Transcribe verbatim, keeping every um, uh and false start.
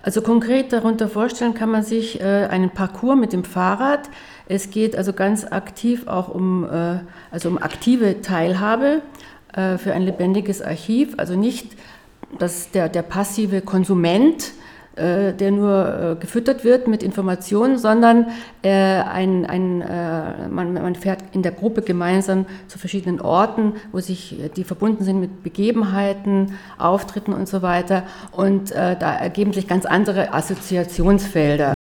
Also konkret darunter vorstellen kann man sich äh, einen Parcours mit dem Fahrrad. Es geht also ganz aktiv auch um, äh, also um aktive Teilhabe äh, für ein lebendiges Archiv. Also nicht das, der, der passive Konsument, äh, der nur äh, gefüttert wird mit Informationen, sondern äh, ein, ein, äh, man, man fährt in der Gruppe gemeinsam zu verschiedenen Orten, wo sich die verbunden sind mit Begebenheiten, Auftritten und so weiter. Und äh, da ergeben sich ganz andere Assoziationsfelder.